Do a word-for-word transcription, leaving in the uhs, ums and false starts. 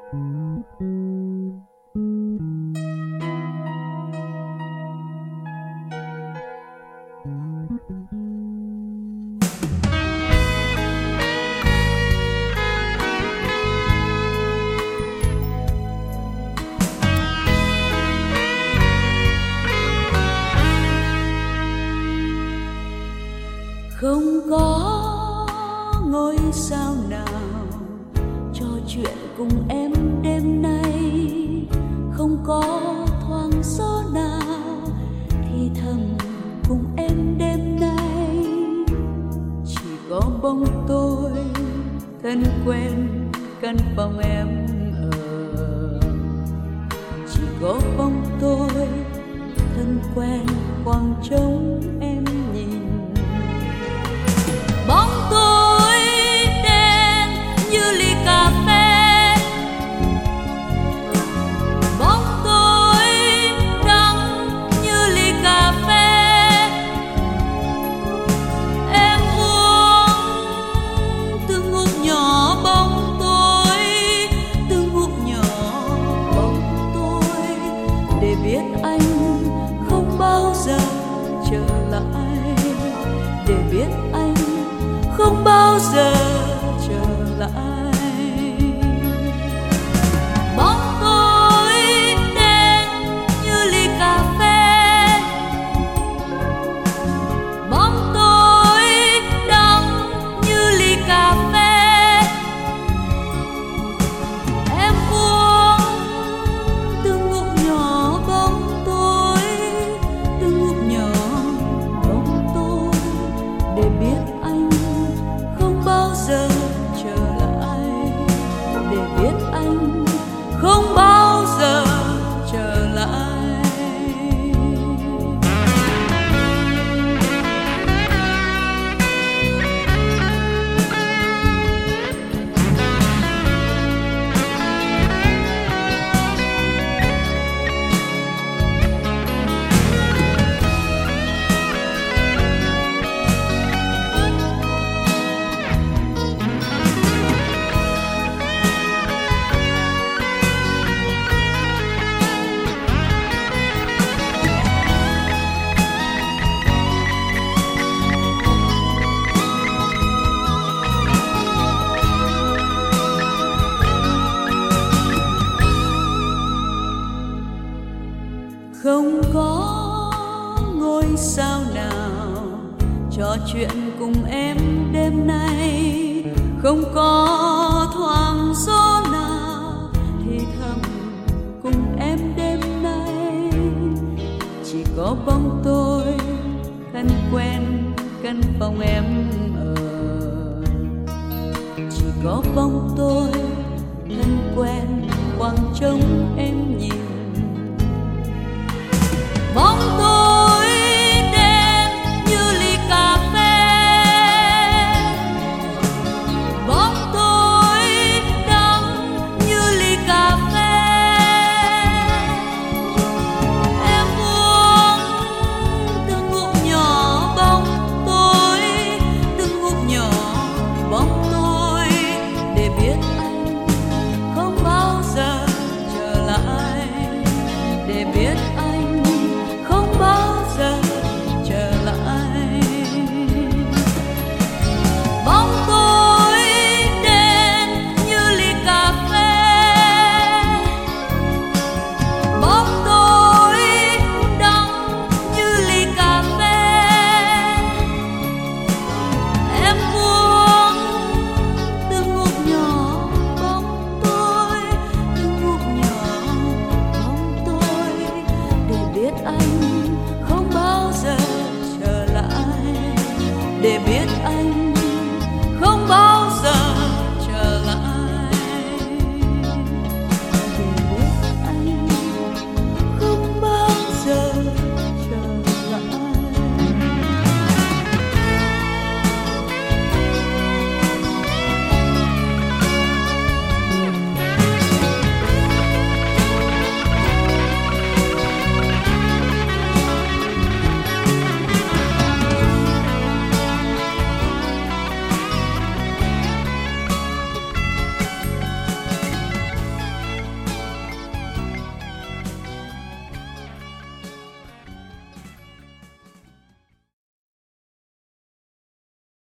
Không có ngôi sao nào trò chuyện cùng em đêm nay, không có thoáng gió nào thì thầm cùng em đêm nay. Chỉ có bóng tôi thân quen căn phòng em ở, chỉ có bóng tôi thân quen khoảng trống em nhìn. Bóng tôi đen như ly cà phê, bóng tôi đắng như ly cà phê. Em uống từng ngụm nhỏ bóng tôi, từng ngụm nhỏ bóng tôi, để biết anh không bao giờ trở lại, để biết anh không bao giờ trở lại. Bóng tôi đen như ly cà phê, bóng tôi đắng như ly cà phê. Em uống từng ngụm nhỏ bóng tôi, từng ngụm nhỏ bóng tôi, để biết anh không bao giờ trở lại, để biết anh không bao giờ trở lại. Không có ngôi sao nào trò chuyện cùng em đêm nay, không có thoáng gió nào thì thầm cùng em đêm nay. Chỉ có bóng tôi thân quen căn phòng em ở, chỉ có bóng tôi